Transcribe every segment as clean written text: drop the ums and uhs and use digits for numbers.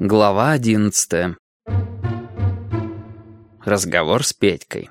Глава 11. Разговор с Петькой.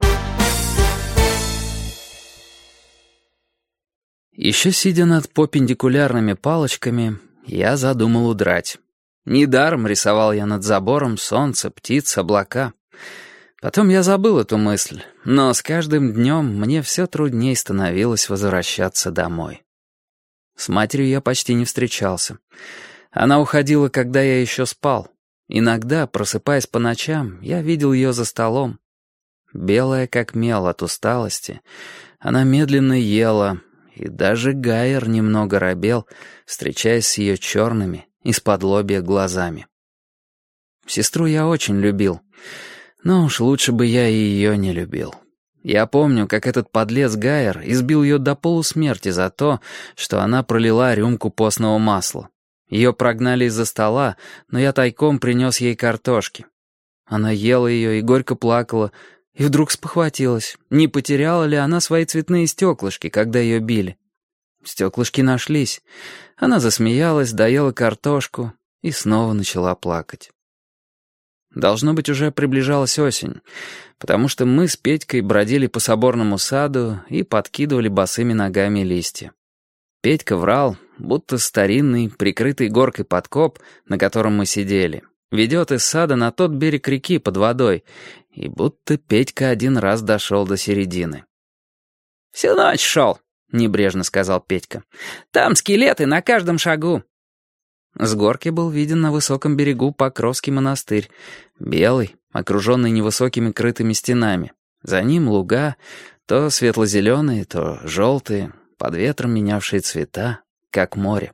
Еще сидя над перпендикулярными палочками, я задумал удрать. Недаром рисовал я над забором солнце, птиц, облака. Потом я забыл эту мысль, но с каждым днем мне все труднее становилось возвращаться домой. С матерью я почти не встречался. Она уходила, когда я еще спал. Иногда, просыпаясь по ночам, я видел ее за столом. Белая как мел от усталости, она медленно ела, и даже Гайер немного робел, встречаясь с ее черными, исподлобья глазами. Сестру я очень любил, но уж лучше бы я и ее не любил. Я помню, как этот подлец Гайер избил ее до полусмерти за то, что она пролила рюмку постного масла. Ее прогнали из-за стола, но я тайком принес ей картошки. Она ела ее и горько плакала, и вдруг спохватилась, не потеряла ли она свои цветные стеклышки, когда ее били. Стеклышки нашлись. Она засмеялась, доела картошку и снова начала плакать. Должно быть, уже приближалась осень, потому что мы с Петькой бродили по соборному саду и подкидывали босыми ногами листья. Петька врал, будто старинный, прикрытый горкой подкоп, на котором мы сидели, ведет из сада на тот берег реки под водой, и будто Петька один раз дошел до середины. «Всю ночь шел», — небрежно сказал Петька. «Там скелеты на каждом шагу». С горки был виден на высоком берегу Покровский монастырь, белый, окруженный невысокими крытыми стенами. За ним луга, то светло-зеленые, то желтые, под ветром менявшие цвета, как море.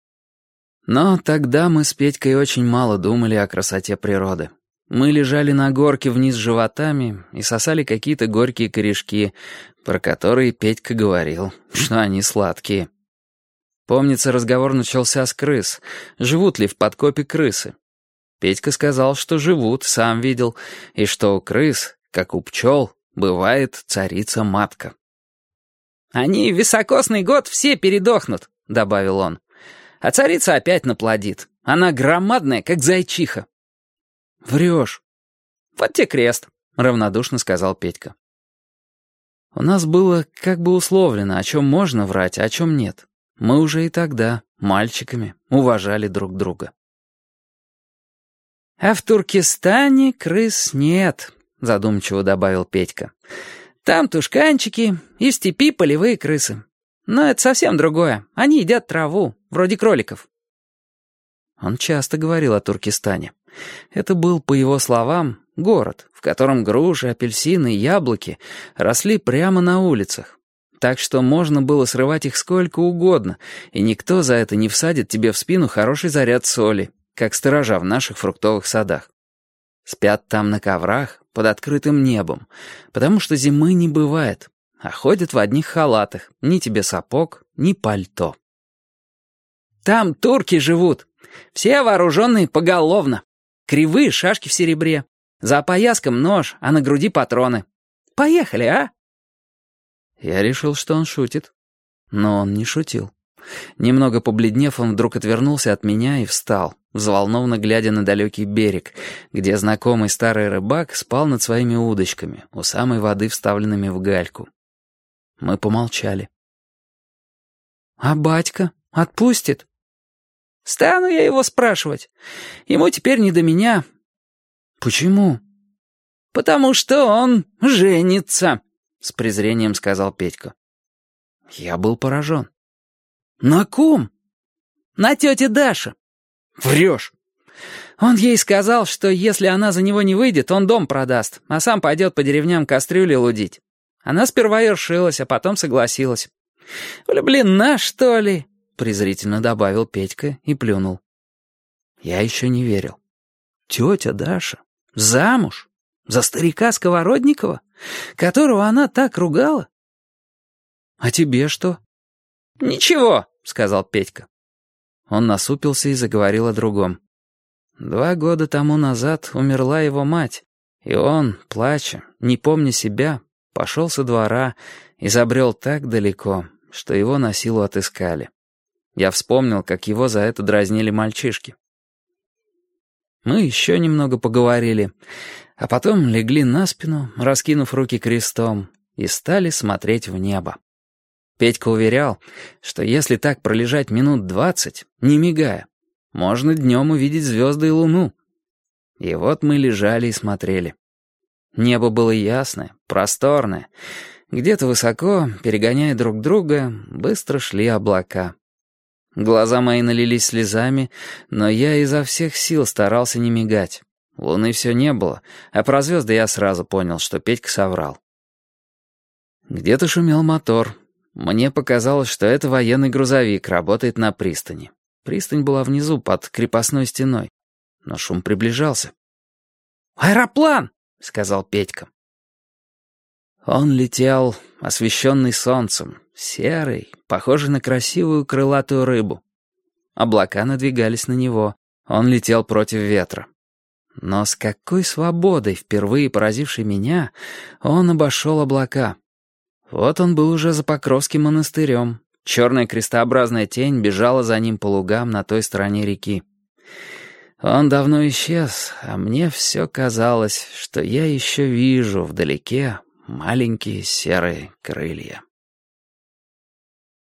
Но тогда мы с Петькой очень мало думали о красоте природы. Мы лежали на горке вниз животами и сосали какие-то горькие корешки, про которые Петька говорил, что они сладкие. Помнится, разговор начался с крыс. Живут ли в подкопе крысы? Петька сказал, что живут, сам видел, и что у крыс, как у пчел, бывает царица-матка. «Они в високосный год все передохнут», — добавил он. «А царица опять наплодит. Она громадная, как зайчиха». «Врешь». «Вот те крест», — равнодушно сказал Петька. У нас было как бы условлено, о чем можно врать, а о чем нет. Мы уже и тогда, мальчиками, уважали друг друга. «А в Туркестане крыс нет», — задумчиво добавил Петька. «Там тушканчики и в степи полевые крысы. Но это совсем другое. Они едят траву, вроде кроликов». Он часто говорил о Туркестане. Это был, по его словам, город, в котором груши, апельсины и яблоки росли прямо на улицах. Так что можно было срывать их сколько угодно, и никто за это не всадит тебе в спину хороший заряд соли, как сторожа в наших фруктовых садах. Спят там на коврах, под открытым небом, потому что зимы не бывает, а ходят в одних халатах, ни тебе сапог, ни пальто. «Там турки живут, все вооруженные поголовно, кривые шашки в серебре, за пояском нож, а на груди патроны. Поехали, а?» Я решил, что он шутит. Но он не шутил. Немного побледнев, он вдруг отвернулся от меня и встал, взволнованно глядя на далекий берег, где знакомый старый рыбак спал над своими удочками, у самой воды вставленными в гальку. Мы помолчали. «А батька отпустит?» «Стану я его спрашивать. Ему теперь не до меня». «Почему?» «Потому что он женится», — с презрением сказал Петька. Я был поражен. «На ком?» «На тете Даше». «Врешь». Он ей сказал, что если она за него не выйдет, он дом продаст, а сам пойдет по деревням кастрюли лудить. Она сперва ершилась, а потом согласилась. «Влюблена, что ли?» — презрительно добавил Петька и плюнул. Я еще не верил. Тетя Даша? Замуж? За старика Сковородникова, которого она так ругала? «А тебе что?» «Ничего», — сказал Петька. Он насупился и заговорил о другом. 2 года тому назад умерла его мать, и он, плача, не помня себя, пошел со двора и забрел так далеко, что его на силу отыскали. Я вспомнил, как его за это дразнили мальчишки. Мы еще немного поговорили, а потом легли на спину, раскинув руки крестом, и стали смотреть в небо. Петька уверял, что если так пролежать минут 20, не мигая, можно днем увидеть звезды и луну. И вот мы лежали и смотрели. Небо было ясное, просторное. Где-то высоко, перегоняя друг друга, быстро шли облака. Глаза мои налились слезами, но я изо всех сил старался не мигать. Луны все не было, а про звезды я сразу понял, что Петька соврал. Где-то шумел мотор. Мне показалось, что это военный грузовик работает на пристани. Пристань была внизу, под крепостной стеной. Но шум приближался. «Аэроплан!» — сказал Петька. Он летел, освещенный солнцем, серый, похожий на красивую крылатую рыбу. Облака надвигались на него, он летел против ветра. Но с какой свободой, впервые поразившей меня, он обошел облака. Вот он был уже за Покровским монастырем. Черная крестообразная тень бежала за ним по лугам на той стороне реки. Он давно исчез, а мне все казалось, что я еще вижу вдалеке маленькие серые крылья.